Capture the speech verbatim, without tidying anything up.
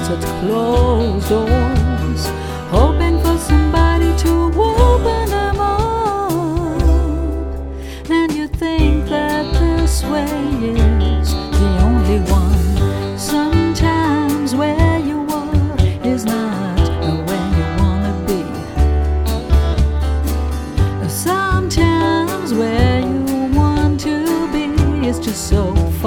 such closed doors, hoping for somebody to open them up. And you think that this way is the only one. Sometimes where you are is not where you wanna be. Sometimes where you want to be is just so far